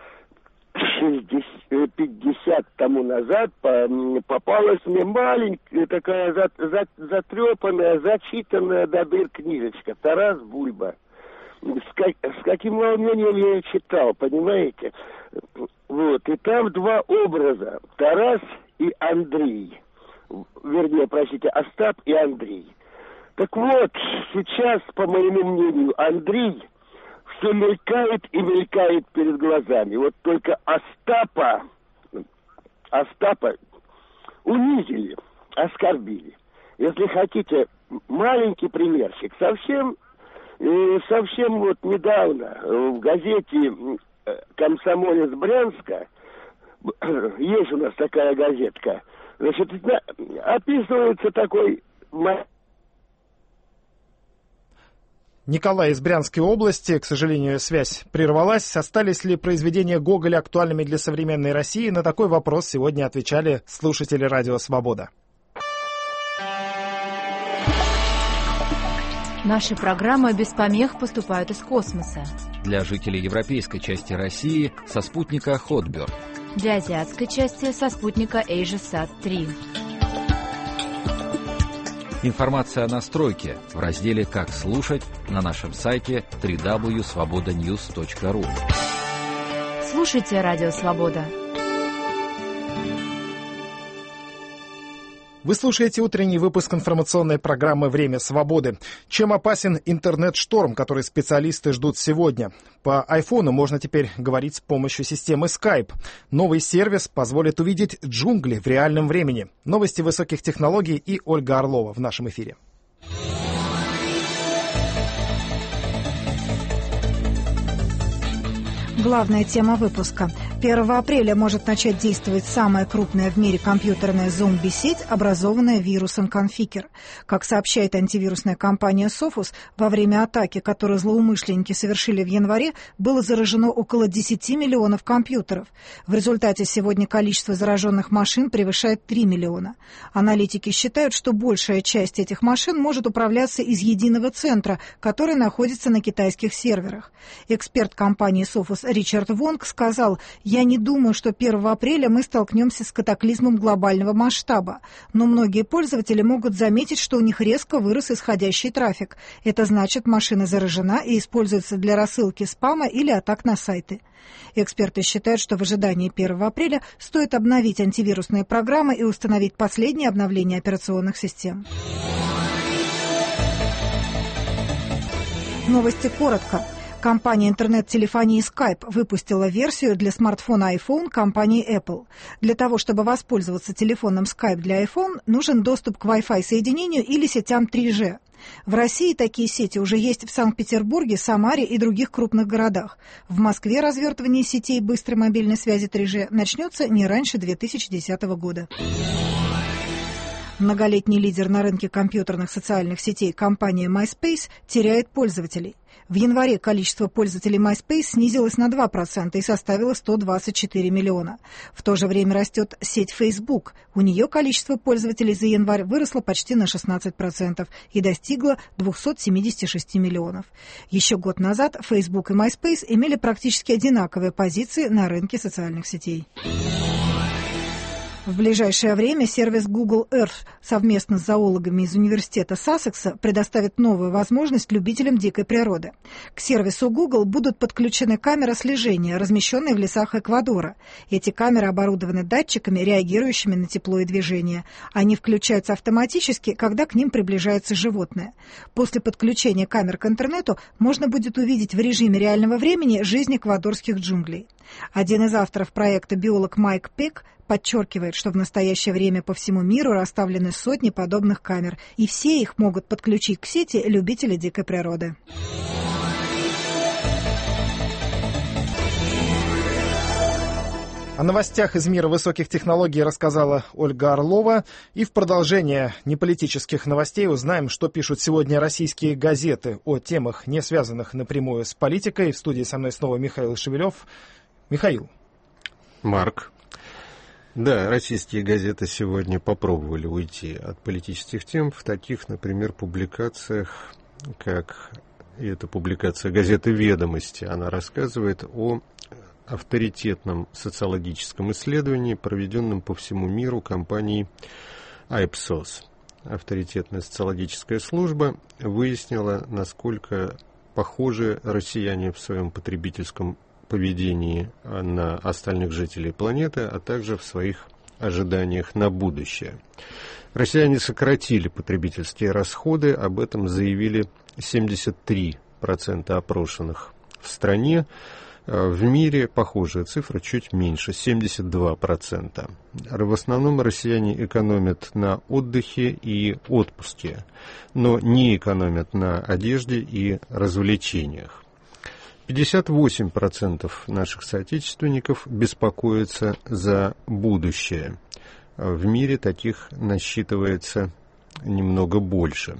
шестьдесят, пятьдесят тому назад попалась мне маленькая такая затрепанная, зачитанная до дыр книжечка «Тарас Бульба». С, как, с каким волнением я ее читал, понимаете? Вот, и там два образа, Тарас и Андрей. Вернее, простите, Остап и Андрей. Так вот, сейчас, по моему мнению, Андрей все мелькает и мелькает перед глазами. Вот только Остапа, Остапа унизили, оскорбили. Если хотите, маленький примерчик, совсем... И совсем вот недавно в газете «Комсомолец Брянска», есть у нас такая газетка, значит, описывается такой... Николай из Брянской области, к сожалению, связь прервалась. Остались ли произведения Гоголя актуальными для современной России? На такой вопрос сегодня отвечали слушатели «Радио Свобода». Наши программы без помех поступают из космоса. Для жителей европейской части России со спутника Hotbird. Для азиатской части со спутника AsiaSat три. Информация о настройке в разделе «Как слушать» на нашем сайте дабл ю дабл ю дабл ю точка свобода ньюс точка ру. Слушайте «Радио Свобода». Вы слушаете утренний выпуск информационной программы «Время свободы». Чем опасен интернет-шторм, который специалисты ждут сегодня? По айфону можно теперь говорить с помощью системы Skype. Новый сервис позволит увидеть джунгли в реальном времени. Новости высоких технологий и Ольга Орлова в нашем эфире. Главная тема выпуска. первого апреля может начать действовать самая крупная в мире компьютерная зомби-сеть, образованная вирусом Конфикер. Как сообщает антивирусная компания Sophos, во время атаки, которую злоумышленники совершили в январе, было заражено около десять миллионов компьютеров. В результате сегодня количество зараженных машин превышает три миллиона. Аналитики считают, что большая часть этих машин может управляться из единого центра, который находится на китайских серверах. Эксперт компании Sophos Ричард Вонг сказал: «Я не думаю, что первого апреля мы столкнемся с катаклизмом глобального масштаба, но многие пользователи могут заметить, что у них резко вырос исходящий трафик. Это значит, машина заражена и используется для рассылки спама или атак на сайты». Эксперты считают, что в ожидании первого апреля стоит обновить антивирусные программы и установить последние обновления операционных систем. Новости коротко. Компания интернет-телефонии Skype выпустила версию для смартфона iPhone компании Apple. Для того, чтобы воспользоваться телефоном Skype для iPhone, нужен доступ к Wi-Fi соединению или сетям три джи. В России такие сети уже есть в Санкт-Петербурге, Самаре и других крупных городах. В Москве развертывание сетей быстрой мобильной связи три джи начнется не раньше две тысячи десятого года. Многолетний лидер на рынке компьютерных социальных сетей компания MySpace теряет пользователей. В январе количество пользователей MySpace снизилось на два процента и составило сто двадцать четыре миллиона. В то же время растет сеть Facebook. У нее количество пользователей за январь выросло почти на шестнадцать процентов и достигло двести семьдесят шесть миллионов. Еще год назад Facebook и MySpace имели практически одинаковые позиции на рынке социальных сетей. В ближайшее время сервис Google Earth совместно с зоологами из университета Сассекса предоставит новую возможность любителям дикой природы. К сервису Google будут подключены камеры слежения, размещенные в лесах Эквадора. Эти камеры оборудованы датчиками, реагирующими на тепло и движение. Они включаются автоматически, когда к ним приближается животное. После подключения камер к интернету можно будет увидеть в режиме реального времени жизнь эквадорских джунглей. Один из авторов проекта, биолог Майк Пек, подчеркивает, что в настоящее время по всему миру расставлены сотни подобных камер, и все их могут подключить к сети любители дикой природы. О новостях из мира высоких технологий рассказала Ольга Орлова. И в продолжение неполитических новостей узнаем, что пишут сегодня российские газеты о темах, не связанных напрямую с политикой. В студии со мной снова Михаил Шевелев. Михаил. Марк. Да, российские газеты сегодня попробовали уйти от политических тем в таких, например, публикациях, как и эта публикация газеты «Ведомости». Она рассказывает о авторитетном социологическом исследовании, проведенном по всему миру компанией Ipsos. Авторитетная социологическая служба выяснила, насколько похожи россияне в своем потребительском поведении на остальных жителей планеты, а также в своих ожиданиях на будущее. Россияне сократили потребительские расходы, об этом заявили семьдесят три процента опрошенных в стране. В мире похожая цифра чуть меньше, семьдесят два процента. В основном россияне экономят на отдыхе и отпуске, но не экономят на одежде и развлечениях. пятьдесят восемь процентов наших соотечественников беспокоятся за будущее. В мире таких насчитывается немного больше.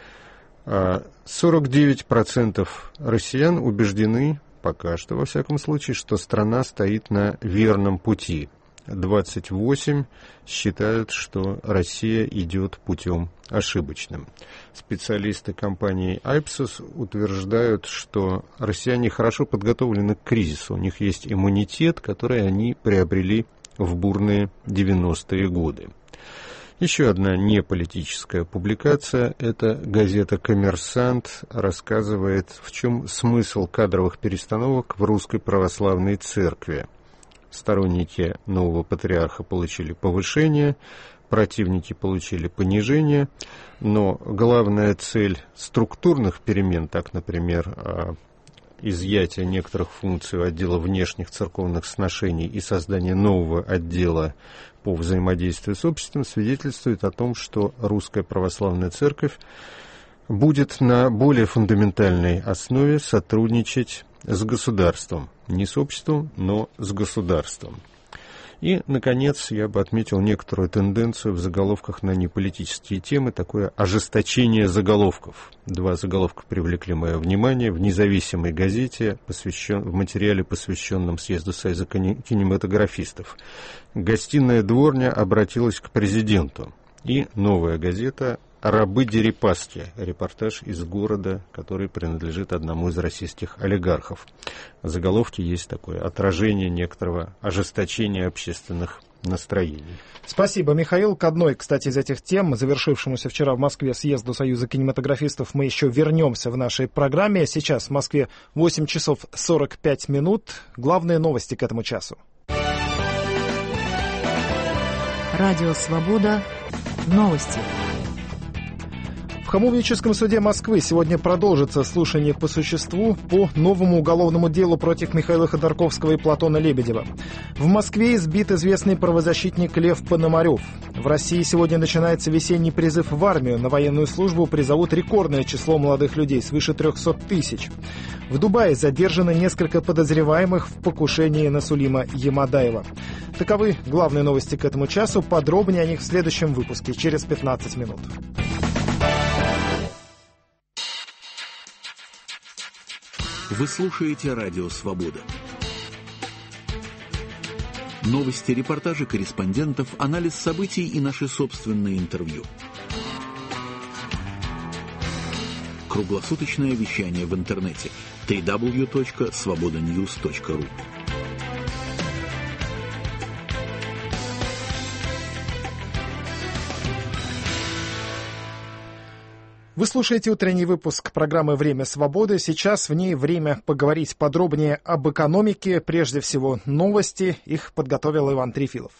сорок девять процентов россиян убеждены, пока что во всяком случае, что страна стоит на верном пути. двадцать восемь процентов считают, что Россия идет путем ошибочным. Специалисты компании Ipsos утверждают, что россияне хорошо подготовлены к кризису. У них есть иммунитет, который они приобрели в бурные девяностые годы. Еще одна неполитическая публикация – это газета «Коммерсант» рассказывает, в чем смысл кадровых перестановок в Русской Православной Церкви. Сторонники нового патриарха получили повышение, противники получили понижение, но главная цель структурных перемен, так, например, изъятие некоторых функций у отдела внешних церковных сношений и создание нового отдела по взаимодействию с обществом, свидетельствует о том, что Русская Православная Церковь будет на более фундаментальной основе сотрудничать с государством. Не с обществом, но с государством. И, наконец, я бы отметил некоторую тенденцию в заголовках на неполитические темы, такое ожесточение заголовков. Два заголовка привлекли мое внимание в независимой газете, посвящен, в материале, посвященном съезду Союза кинематографистов. Гостиная дворня обратилась к президенту. И новая газета «Рабы Дерипаски», репортаж из города, который принадлежит одному из российских олигархов. В заголовке есть такое отражение некоторого ожесточения общественных настроений. Спасибо, Михаил. К одной, кстати, из этих тем, завершившемуся вчера в Москве съезду Союза кинематографистов, мы еще вернемся в нашей программе. Сейчас в Москве восемь часов сорок пять минут. Главные новости к этому часу. Радио «Свобода». Новости. В Хамовническом суде Москвы сегодня продолжится слушание по существу по новому уголовному делу против Михаила Ходорковского и Платона Лебедева. В Москве избит известный правозащитник Лев Пономарев. В России сегодня начинается весенний призыв в армию. На военную службу призовут рекордное число молодых людей, свыше трехсот тысяч. В Дубае задержаны несколько подозреваемых в покушении на Сулима Ямадаева. Таковы главные новости к этому часу. Подробнее о них в следующем выпуске через пятнадцать минут. Вы слушаете Радио Свобода. Новости, репортажи корреспондентов, анализ событий и наши собственные интервью. Круглосуточное вещание в интернете дабл ю дабл ю дабл ю точка свобода ньюс точка ру. Вы слушаете утренний выпуск программы «Время свободы». Сейчас в ней время поговорить подробнее об экономике. Прежде всего, новости. Их подготовил Иван Трифилов.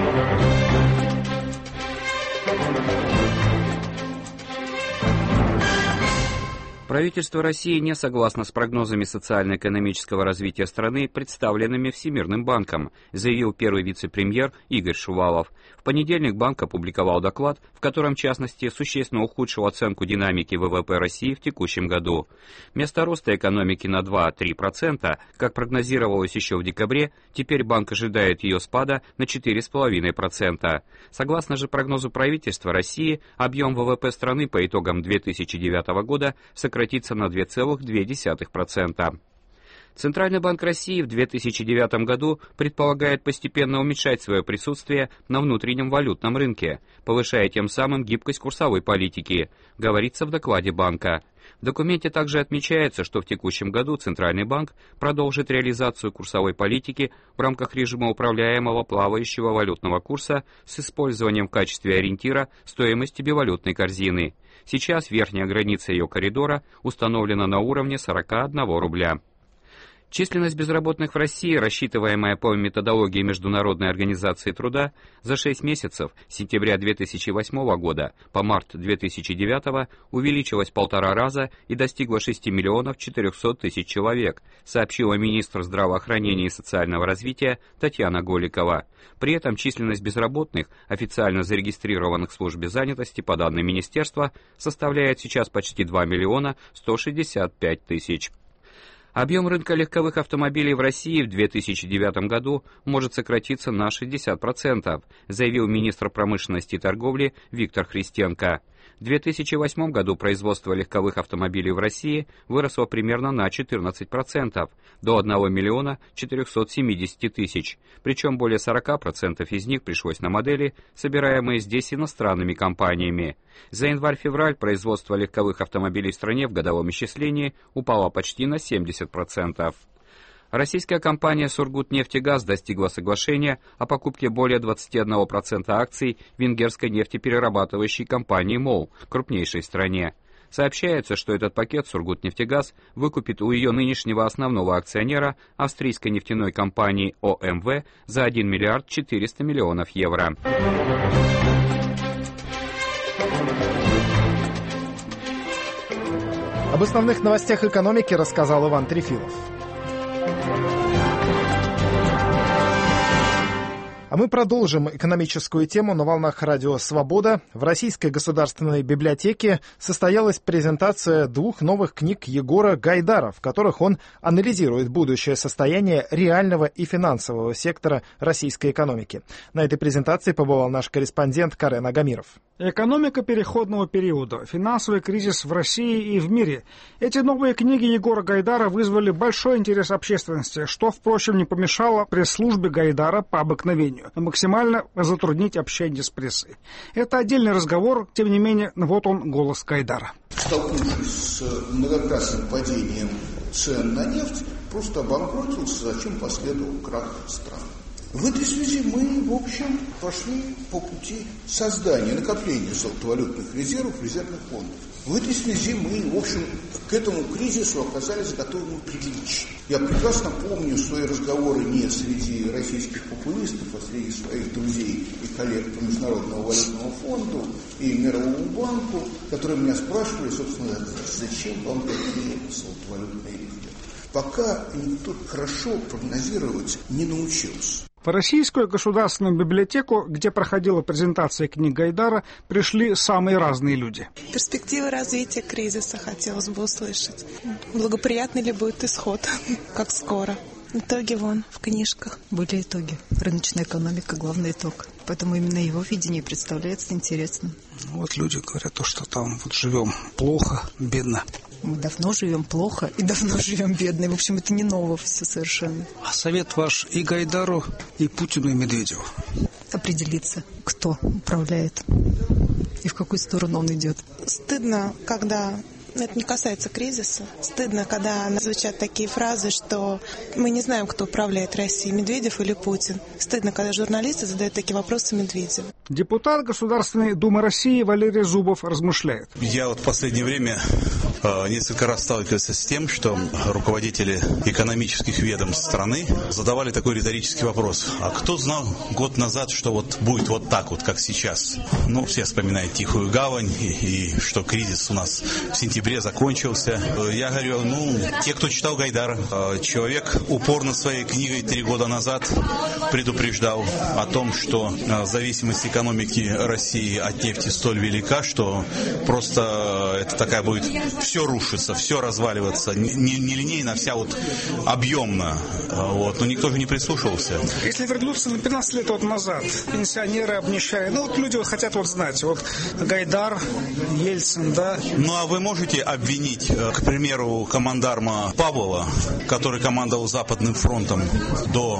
Правительство России не согласно с прогнозами социально-экономического развития страны, представленными Всемирным банком, заявил первый вице-премьер Игорь Шувалов. В понедельник банк опубликовал доклад, в котором, в частности, существенно ухудшил оценку динамики ВВП России в текущем году. Вместо роста экономики на два-три процента, как прогнозировалось еще в декабре, теперь банк ожидает ее спада на четыре целых пять десятых процента. Согласно же прогнозу правительства России, объем ВВП страны по итогам две тысячи девятого года сократится на два целых две десятых процента. Центральный банк России в две тысячи девятом году предполагает постепенно уменьшать свое присутствие на внутреннем валютном рынке, повышая тем самым гибкость курсовой политики, говорится в докладе банка. В документе также отмечается, что в текущем году Центральный банк продолжит реализацию курсовой политики в рамках режима управляемого плавающего валютного курса с использованием в качестве ориентира стоимости бивалютной корзины. Сейчас верхняя граница ее коридора установлена на уровне сорока одного рубля. Численность безработных в России, рассчитываемая по методологии Международной организации труда, за шесть месяцев с сентября две тысячи восьмого года по март две тысячи девятого увеличилась в полтора раза и достигла шести миллионов четырехсот тысяч человек, сообщила министр здравоохранения и социального развития Татьяна Голикова. При этом численность безработных, официально зарегистрированных в службе занятости по данным министерства, составляет сейчас почти два миллиона сто шестьдесят пять тысяч. Объем рынка легковых автомобилей в России в две тысячи девятом году может сократиться на шестьдесят процентов, заявил министр промышленности и торговли Виктор Христенко. В две тысячи восьмом году производство легковых автомобилей в России выросло примерно на четырнадцать процентов, до одного миллиона четырехсот семидесяти тысяч, причем более сорока процентов из них пришлось на модели, собираемые здесь иностранными компаниями. За январь-февраль производство легковых автомобилей в стране в годовом исчислении упало почти на семьдесят процентов. Российская компания «Сургутнефтегаз» достигла соглашения о покупке более двадцати одного процента акций венгерской нефтеперерабатывающей компании «МОЛ», крупнейшей в стране. Сообщается, что этот пакет «Сургутнефтегаз» выкупит у ее нынешнего основного акционера, австрийской нефтяной компании О М В, за один миллиард четыреста миллионов евро. Об основных новостях экономики рассказал Иван Трифилов. А мы продолжим экономическую тему на волнах радио «Свобода». В Российской государственной библиотеке состоялась презентация двух новых книг Егора Гайдара, в которых он анализирует будущее состояние реального и финансового сектора российской экономики. На этой презентации побывал наш корреспондент Карен Агамиров. Экономика переходного периода, финансовый кризис в России и в мире. Эти новые книги Егора Гайдара вызвали большой интерес общественности, что, впрочем, не помешало пресс-службе Гайдара по обыкновению максимально затруднить общение с прессой. Это отдельный разговор, тем не менее, вот он, голос Гайдара. Столкнувшись с многократным падением цен на нефть, просто обанкротился, за чем последовал крах страны. В этой связи мы, в общем, пошли по пути создания, накопления золотовалютных резервов, резервных фондов. В этой связи мы, в общем, к этому кризису оказались готовы прилично. Я прекрасно помню свои разговоры не среди российских популистов, а среди своих друзей и коллег по Международному валютному фонду и Мировому банку, которые меня спрашивали, собственно, зачем вам такие золотовалютные резервы. Пока никто хорошо прогнозировать не научился. В Российскую государственную библиотеку, где проходила презентация книг Гайдара, пришли самые разные люди. Перспективы развития кризиса хотелось бы услышать. Благоприятный ли будет исход, как скоро. Итоги вон в книжках. Были итоги. Рыночная экономика – главный итог. Поэтому именно его видение представляется интересным. Вот люди говорят, то, что там вот живем плохо, бедно. Мы давно живем плохо и давно живем бедно. В общем, это не ново все совершенно. А совет ваш и Гайдару, и Путину, и Медведеву? Определиться, кто управляет и в какую сторону он идет. Стыдно, когда... Это не касается кризиса. Стыдно, когда звучат такие фразы, что мы не знаем, кто управляет Россией, Медведев или Путин. Стыдно, когда журналисты задают такие вопросы Медведеву. Депутат Государственной Думы России Валерий Зубов размышляет. Я вот в последнее время э, несколько раз сталкивался с тем, что руководители экономических ведомств страны задавали такой риторический вопрос. А кто знал год назад, что вот будет вот так вот, как сейчас? Ну, все вспоминают Тихую гавань и, и что кризис у нас в сентябре закончился. Я говорю, ну, те, кто читал Гайдара, человек упорно своей книгой три года назад предупреждал о том, что зависимость экономики России от нефти столь велика, что просто это такая будет все рушиться, все разваливаться, не, не линейно, а вся вот объемно. Вот. Но никто же не прислушивался. Если вернуться на пятнадцать лет вот назад, пенсионеры обнищали, ну вот люди хотят вот знать, вот Гайдар, Ельцин, да. Ну а вы можете обвинить, к примеру, командарма Павлова, который командовал Западным фронтом до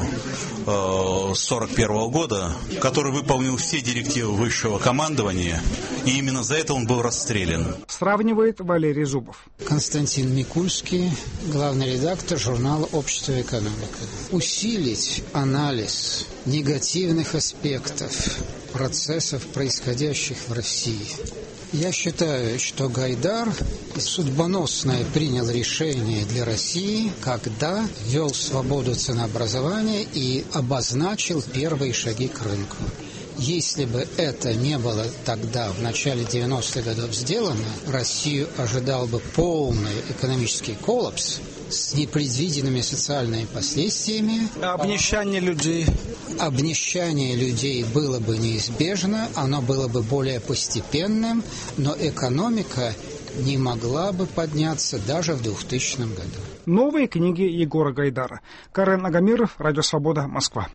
э, сорок первого года, который выполнил все директивы высшего командования, и именно за это он был расстрелян. Сравнивает Валерий Зубов. Константин Микульский, главный редактор журнала «Общество и экономика». Усилить анализ негативных аспектов процессов, происходящих в России. Я считаю, что Гайдар судьбоносное принял решение для России, когда ввел свободу ценообразования и обозначил первые шаги к рынку. Если бы это не было тогда, в начале девяностых годов сделано, Россию ожидал бы полный экономический коллапс с непредвиденными социальными последствиями. Обнищание людей. Обнищание людей было бы неизбежно, оно было бы более постепенным, но экономика не могла бы подняться даже в двухтысячном году. Новые книги Егора Гайдара. Карен Агамиров, Радио Свобода, Москва.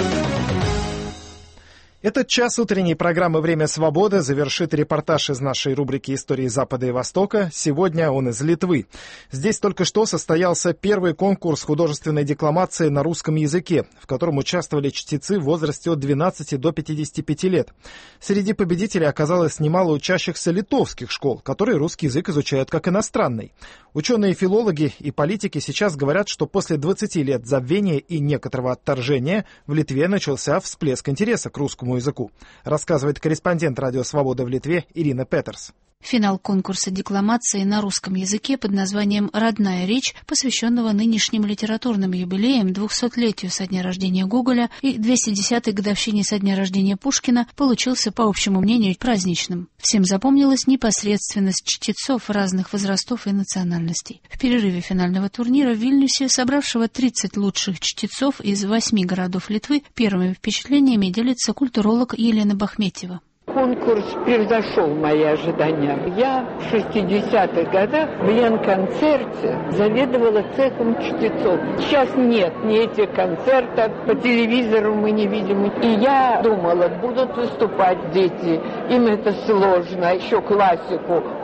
Этот час утренней программы «Время свободы» завершит репортаж из нашей рубрики «Истории Запада и Востока». Сегодня он из Литвы. Здесь только что состоялся первый конкурс художественной декламации на русском языке, в котором участвовали чтецы в возрасте от двенадцати до пятидесяти пяти лет. Среди победителей оказалось немало учащихся литовских школ, которые русский язык изучают как иностранный. Ученые-филологи и политики сейчас говорят, что после двадцати лет забвения и некоторого отторжения в Литве начался всплеск интереса к русскому языку, рассказывает корреспондент Радио Свобода в Литве Ирина Петерс. Финал конкурса декламации на русском языке под названием «Родная речь», посвященного нынешним литературным юбилеям, двухсотлетию со дня рождения Гоголя и двухсот годовщине со дня рождения Пушкина, получился, по общему мнению, праздничным. Всем запомнилась непосредственность чтецов разных возрастов и национальностей. В перерыве финального турнира в Вильнюсе, собравшего тридцать лучших чтецов из восьми городов Литвы, первыми впечатлениями делится культуролог Елена Бахметьева. Конкурс превзошел мои ожидания. Я в шестидесятых годах в Ленконцерте заведовала цехом чтецов. Сейчас нет ни этих концертов, по телевизору мы не видим. И я думала, будут выступать дети, им это сложно, еще классику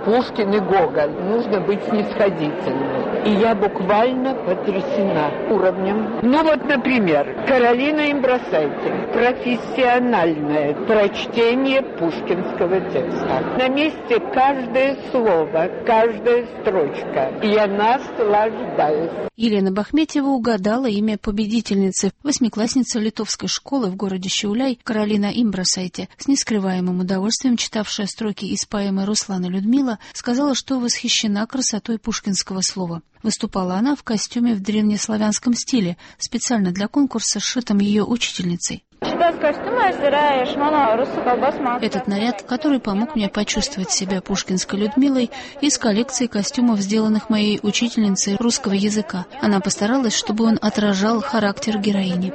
Пушкин и Гоголь. Нужно быть снисходительным. И я буквально потрясена уровнем. Ну вот, например, Каролина Имбрасайте. Профессиональное прочтение пушкинского текста. На месте каждое слово, каждая строчка. Я наслаждаюсь. Елена Бахметьева угадала имя победительницы. Восьмиклассница литовской школы в городе Šiauliai Каролина Имбрасайте, с нескрываемым удовольствием читавшая строки из поэмы Руслана Людмила, сказала, что восхищена красотой пушкинского слова. Выступала она в костюме в древнеславянском стиле, специально для конкурса, сшитым ее учительницей. Этот наряд, который помог мне почувствовать себя пушкинской Людмилой, из коллекции костюмов, сделанных моей учительницей русского языка. Она постаралась, чтобы он отражал характер героини.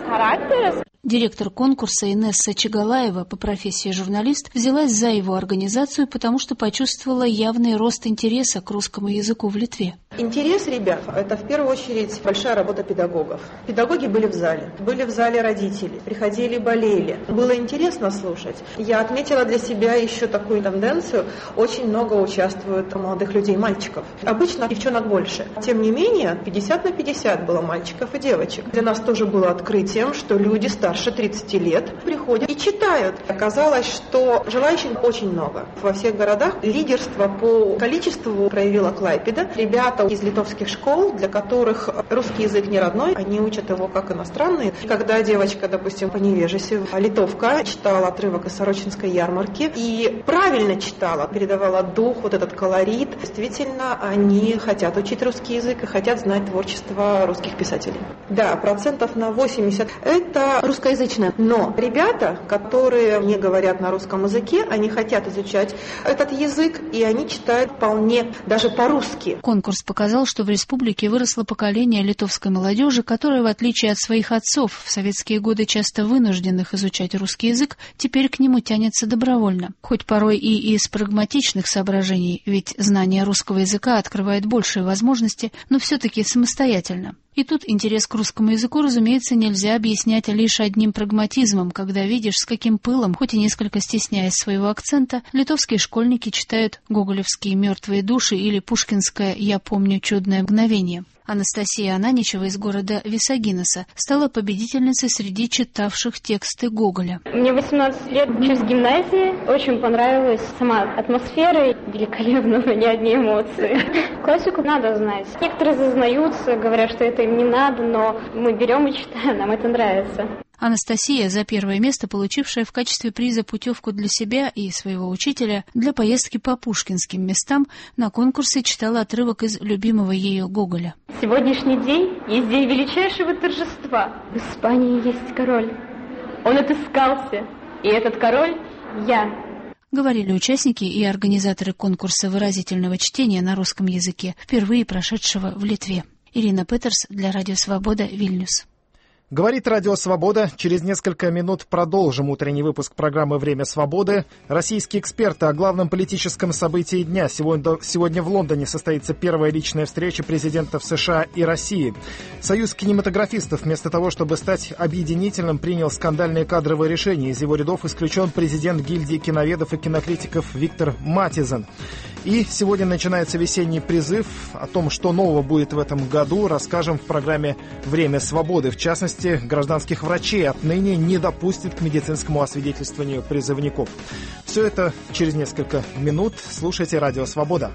Директор конкурса Инесса Чагалаева, по профессии журналист, взялась за его организацию, потому что почувствовала явный рост интереса к русскому языку в Литве. Интерес, ребят, это в первую очередь большая работа педагогов. Педагоги были в зале, были в зале родители, приходили, болели. Было интересно слушать. Я отметила для себя еще такую тенденцию. Очень много участвуют молодых людей, мальчиков. Обычно девчонок больше. Тем не менее, пятьдесят на пятьдесят было мальчиков и девочек. Для нас тоже было открытием, что люди старше тридцати лет приходят и читают. Оказалось, что желающих очень много. Во всех городах лидерство по количеству проявила Клайпеда. Ребята из литовских школ, для которых русский язык не родной, они учат его как иностранный. Когда девочка, допустим, по невежеству, литовка, читала отрывок из Сорочинской ярмарки и правильно читала, передавала дух, вот этот колорит, действительно, они хотят учить русский язык и хотят знать творчество русских писателей. Да, процентов на восемьдесят это русскоязычное. Но ребята, которые не говорят на русском языке, они хотят изучать этот язык, и они читают вполне даже по-русски. Конкурс показал, что в республике выросло поколение литовской молодежи, которая, в отличие от своих отцов, в советские годы часто вынужденных изучать русский язык, теперь к нему тянется добровольно. Хоть порой и из прагматичных соображений, ведь знание русского языка открывает большие возможности, но все-таки самостоятельно. И тут интерес к русскому языку, разумеется, нельзя объяснять лишь одним прагматизмом, когда видишь, с каким пылом, хоть и несколько стесняясь своего акцента, литовские школьники читают гоголевские «Мертвые души» или пушкинское «Я помню чудное мгновение». Анастасия Ананичева из города Висагинеса стала победительницей среди читавших тексты Гоголя. Мне восемнадцать лет, учусь в гимназии. Очень понравилась сама атмосфера. Великолепно, но не одни эмоции. Классику надо знать. Некоторые зазнаются, говорят, что это им не надо, но мы берем и читаем, нам это нравится. Анастасия, за первое место получившая в качестве приза путевку для себя и своего учителя для поездки по пушкинским местам, на конкурсе читала отрывок из любимого ею Гоголя. Сегодняшний день есть день величайшего торжества. В Испании есть король. Он отыскался, и этот король — я. Говорили участники и организаторы конкурса выразительного чтения на русском языке, впервые прошедшего в Литве. Ирина Петерс для Радио Свобода, Вильнюс. Говорит Радио Свобода. Через несколько минут продолжим утренний выпуск программы «Время свободы». Российские эксперты о главном политическом событии дня. Сегодня, сегодня в Лондоне состоится первая личная встреча президентов США и России. Союз кинематографистов вместо того, чтобы стать объединительным, принял скандальные кадровые решения. Из его рядов исключен президент гильдии киноведов и кинокритиков Виктор Матизен. И сегодня начинается весенний призыв. О том, что нового будет в этом году, расскажем в программе «Время свободы». В частности, гражданских врачей отныне не допустят к медицинскому освидетельствованию призывников. Все это через несколько минут. Слушайте «Радио Свобода».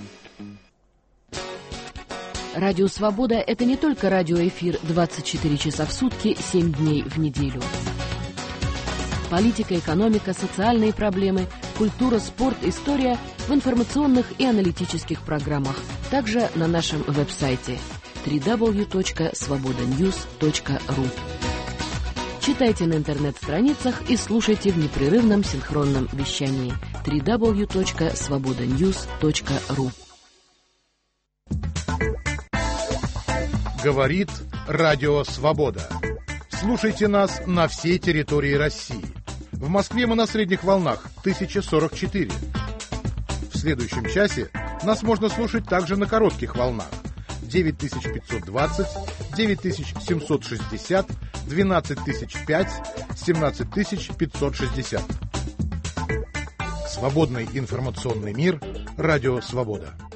«Радио Свобода» — это не только радиоэфир двадцать четыре часа в сутки, семь дней в неделю. Политика, экономика, социальные проблемы, культура, спорт, история в информационных и аналитических программах. Также на нашем веб-сайте дабл ю дабл ю дабл ю точка свобода ньюс точка ру. Читайте на интернет-страницах и слушайте в непрерывном синхронном вещании дабл ю дабл ю дабл ю точка свобода ньюс точка ру. Говорит Радио Свобода. Слушайте нас на всей территории России. В Москве мы на средних волнах тысяча сорок четыре. В следующем часе нас можно слушать также на коротких волнах девять тысяч пятьсот двадцать, девять тысяч семьсот шестьдесят, двенадцать тысяч пять, семнадцать тысяч пятьсот шестьдесят. Свободный информационный мир Радио «Свобода».